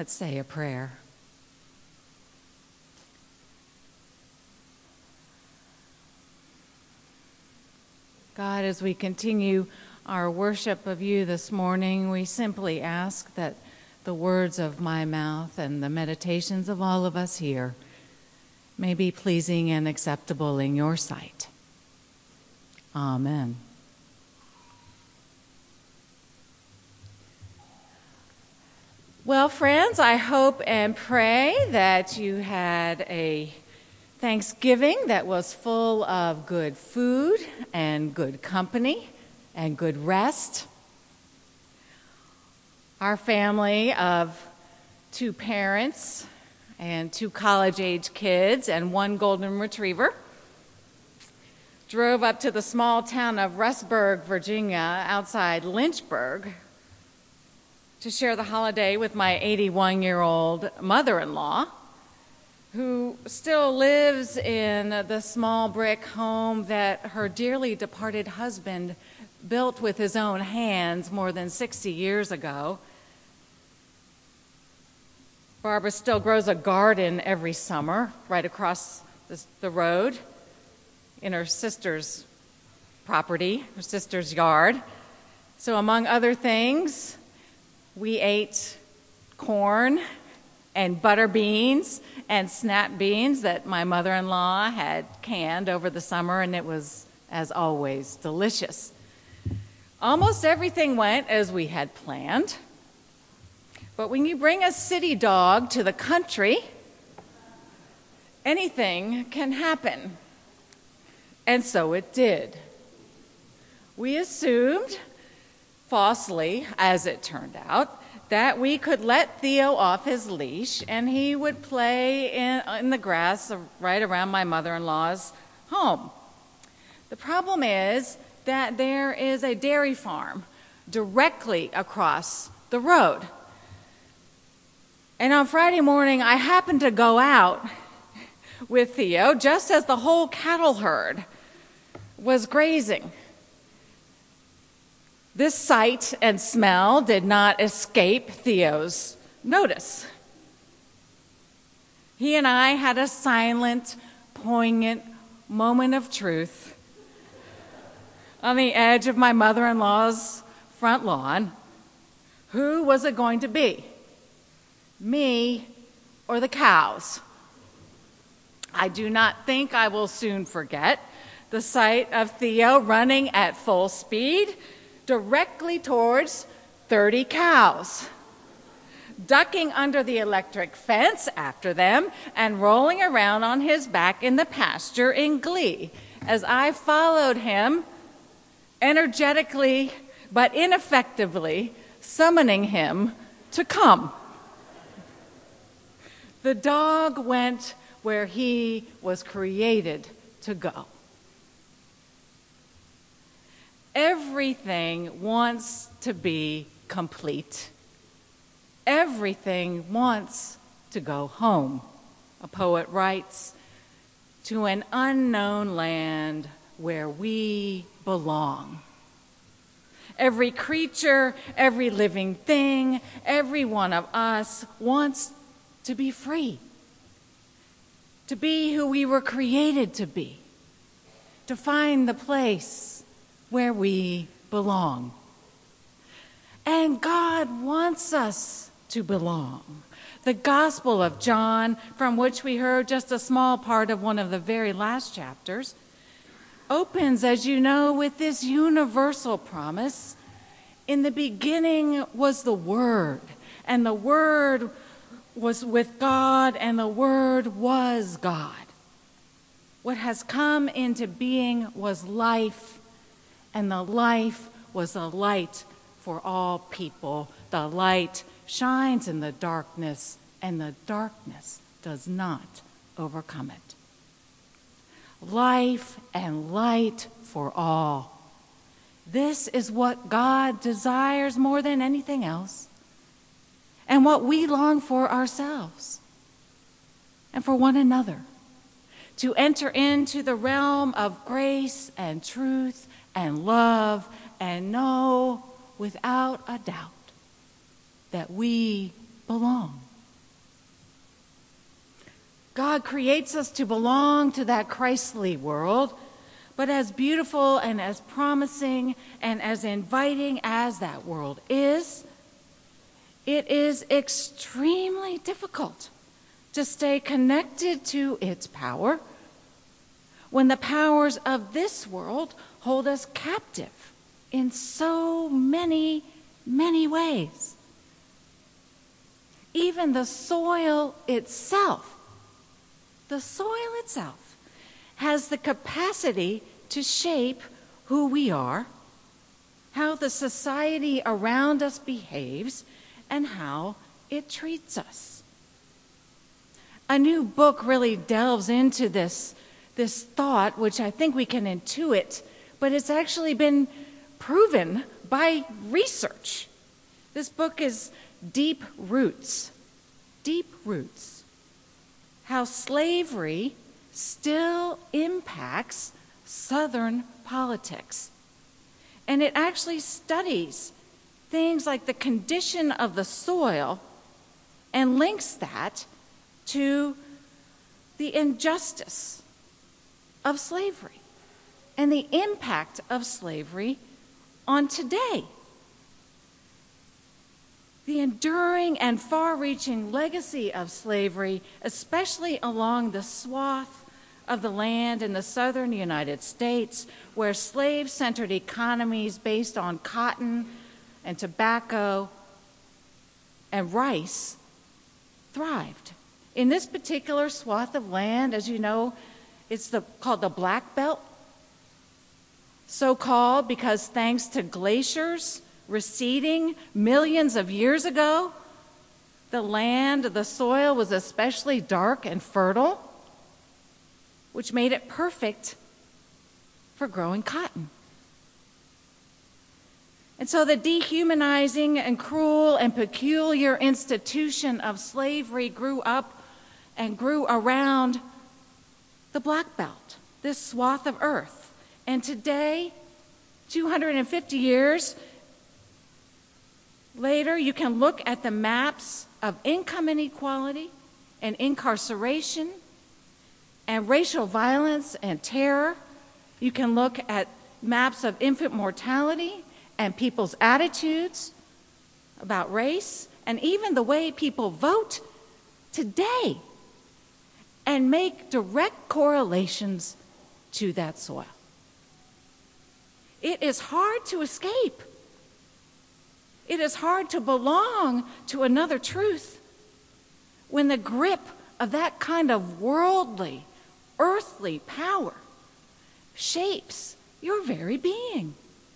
Let's say a prayer. God, as we continue our worship of you this morning, we simply ask that the words of my mouth and the meditations of all of us here may be pleasing and acceptable in your sight. Amen. Well, friends, I hope and pray that you had a Thanksgiving that was full of good food and good company and good rest. Our family of 2 parents and 2 college-age kids and 1 golden retriever drove up to the small town of Rustburg, Virginia, outside Lynchburg, to share the holiday with my 81-year-old mother-in-law, who still lives in the small brick home that her dearly departed husband built with his own hands more than 60 years ago. Barbara still grows a garden every summer right across the road in her sister's property, her sister's yard. So among other things, we ate corn and butter beans and snap beans that my mother-in-law had canned over the summer, and it was, as always, delicious. Almost everything went as we had planned, but when you bring a city dog to the country, anything can happen. And so it did. We assumed, falsely, as it turned out, that we could let Theo off his leash and he would play in the grass right around my mother-in-law's home. The problem is that there is a dairy farm directly across the road. And on Friday morning, I happened to go out with Theo just as the whole cattle herd was grazing. This sight and smell did not escape Theo's notice. He and I had a silent, poignant moment of truth on the edge of my mother-in-law's front lawn. Who was it going to be? Me or the cows? I do not think I will soon forget the sight of Theo running at full speed directly towards 30 cows, ducking under the electric fence after them and rolling around on his back in the pasture in glee as I followed him, energetically but ineffectively summoning him to come. The dog went where he was created to go. Everything wants to be complete. Everything wants to go home. A poet writes, to an unknown land where we belong. Every creature, every living thing, every one of us wants to be free. To be who we were created to be. To find the place where we belong. And God wants us to belong. The Gospel of John, from which we heard just a small part of one of the very last chapters, opens, as you know, with this universal promise. In the beginning was the Word, and the Word was with God, and the Word was God. What has come into being was life, and the life was a light for all people. The light shines in the darkness, and the darkness does not overcome it. Life and light for all. This is what God desires more than anything else, and what we long for ourselves and for one another. To enter into the realm of grace and truth and love and know without a doubt that we belong. God creates us to belong to that Christly world, but as beautiful and as promising and as inviting as that world is, it is extremely difficult to stay connected to its power when the powers of this world hold us captive in so many, many ways. Even the soil itself has the capacity to shape who we are, how the society around us behaves, and how it treats us. A new book really delves into this thought, which I think we can intuit, but it's actually been proven by research. This book is Deep Roots. Deep Roots. How slavery still impacts Southern politics. And it actually studies things like the condition of the soil and links that to the injustice of slavery and the impact of slavery on today. The enduring and far-reaching legacy of slavery, especially along the swath of the land in the southern United States, where slave-centered economies based on cotton and tobacco and rice thrived. In this particular swath of land, as you know, it's called the Black Belt, so-called because thanks to glaciers receding millions of years ago, the soil was especially dark and fertile, which made it perfect for growing cotton. And so the dehumanizing and cruel and peculiar institution of slavery grew up and grew around the Black Belt, this swath of earth. And today, 250 years later, you can look at the maps of income inequality and incarceration and racial violence and terror. You can look at maps of infant mortality and people's attitudes about race, and even the way people vote today, and make direct correlations to that soil. It is hard to escape. It is hard to belong to another truth when the grip of that kind of worldly, earthly power shapes your very being.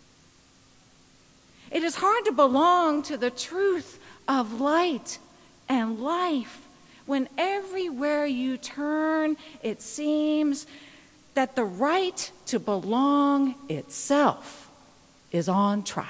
It is hard to belong to the truth of light and life when everywhere you turn, it seems that the right to belong itself is on trial.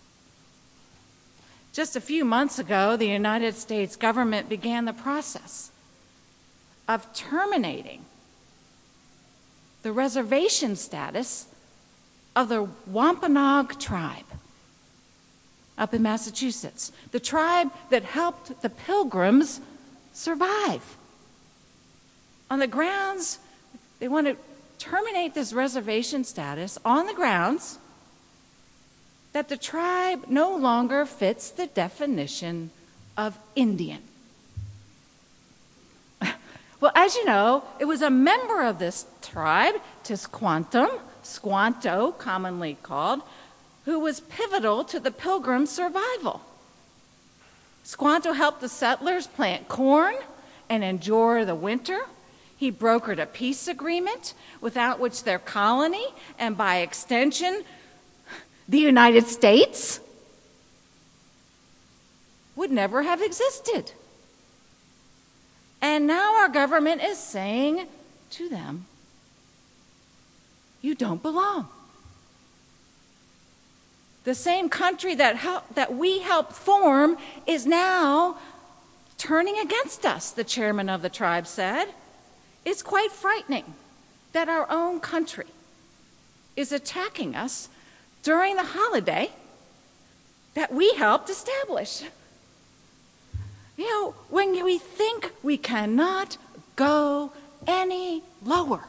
Just a few months ago, the United States government began the process of terminating the reservation status of the Wampanoag tribe up in Massachusetts, the tribe that helped the Pilgrims survive. On the grounds, they want to terminate this reservation status on the grounds that the tribe no longer fits the definition of Indian. Well, as you know, it was a member of this tribe, Tisquantum, Squanto commonly called, who was pivotal to the Pilgrims' survival. Squanto helped the settlers plant corn and endure the winter. He brokered a peace agreement without which their colony, and by extension, the United States, would never have existed. And now our government is saying to them, you don't belong. The same country that we helped form is now turning against us, the chairman of the tribe said. It's quite frightening that our own country is attacking us during the holiday that we helped establish. You know, when we think we cannot go any lower.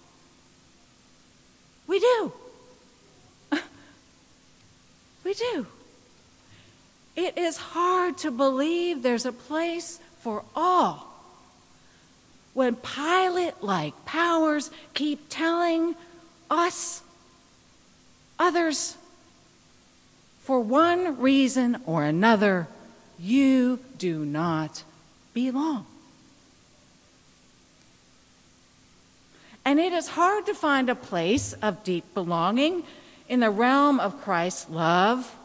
We do. We do. It is hard to believe there's a place for all when Pilate-like powers keep telling us, others, for one reason or another, you do not belong. And it is hard to find a place of deep belonging in the realm of Christ's love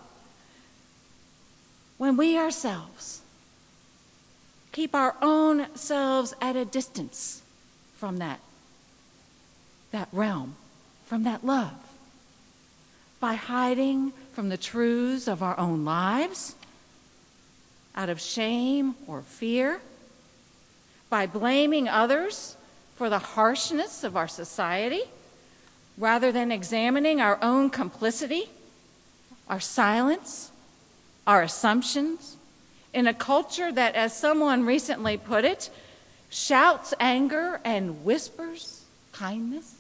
when we ourselves keep our own selves at a distance from that realm, from that love, by hiding from the truths of our own lives, out of shame or fear, by blaming others for the harshness of our society, rather than examining our own complicity, our silence, our assumptions, in a culture that, as someone recently put it, shouts anger and whispers kindness.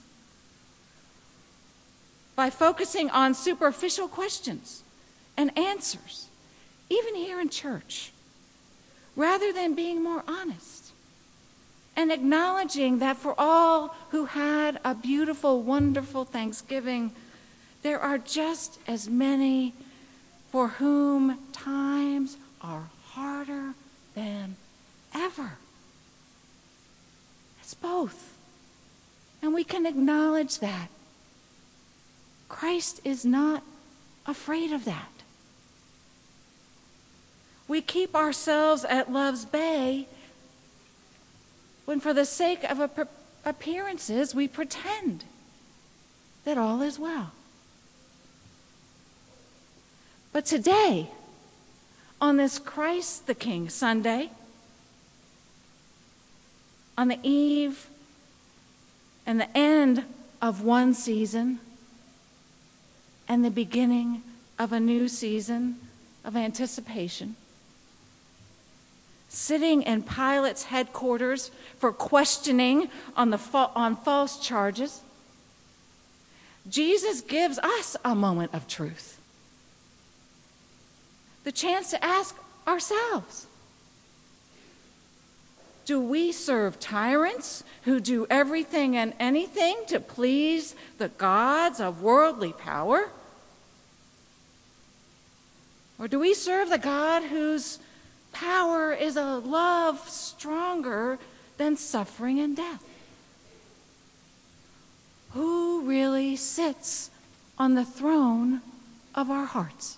By focusing on superficial questions and answers, even here in church, rather than being more honest and acknowledging that for all who had a beautiful, wonderful Thanksgiving, there are just as many for whom times are harder than ever. It's both. And we can acknowledge that. Christ is not afraid of that. We keep ourselves at love's bay when, for the sake of appearances, we pretend that all is well. But today, on this Christ the King Sunday, on the eve and the end of one season and the beginning of a new season of anticipation, sitting in Pilate's headquarters for questioning on false charges, Jesus gives us a moment of truth. The chance to ask ourselves, do we serve tyrants who do everything and anything to please the gods of worldly power? Or do we serve the God whose power is a love stronger than suffering and death? Who really sits on the throne of our hearts?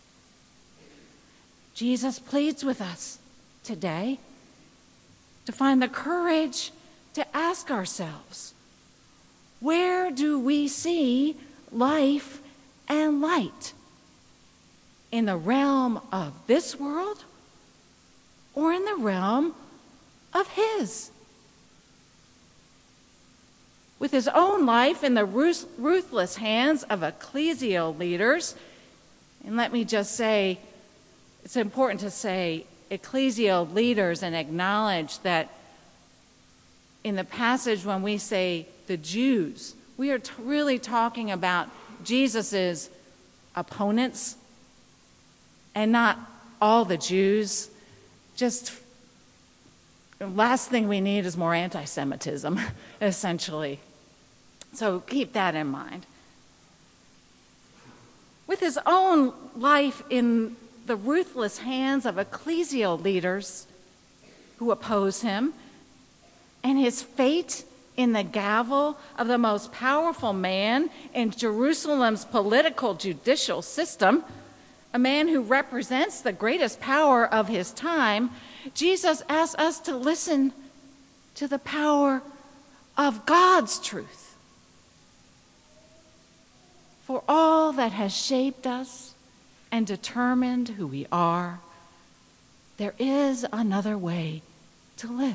Jesus pleads with us today to find the courage to ask ourselves, where do we see life and light? In the realm of this world or in the realm of His? With His own life in the ruthless hands of ecclesial leaders, and let me just say, it's important to say ecclesial leaders and acknowledge that in the passage when we say the Jews, we are really talking about Jesus's opponents and not all the Jews. Just the last thing we need is more anti-Semitism, essentially. So keep that in mind. With his own life in the ruthless hands of ecclesial leaders who oppose him, and his fate in the gavel of the most powerful man in Jerusalem's political judicial system, a man who represents the greatest power of his time, Jesus asks us to listen to the power of God's truth. For all that has shaped us and determined who we are, there is another way to live.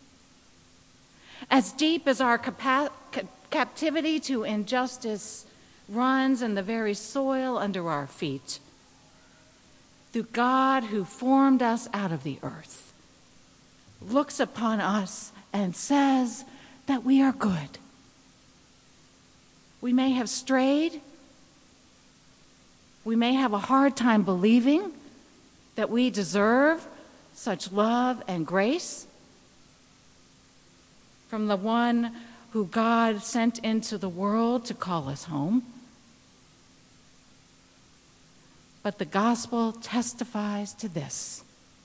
As deep as our captivity to injustice runs in the very soil under our feet, through God who formed us out of the earth, looks upon us and says that we are good. We may have strayed. We may have a hard time believing that we deserve such love and grace from the one who God sent into the world to call us home. But the gospel testifies to this.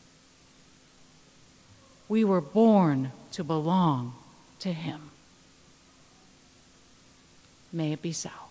We were born to belong to him. May it be so.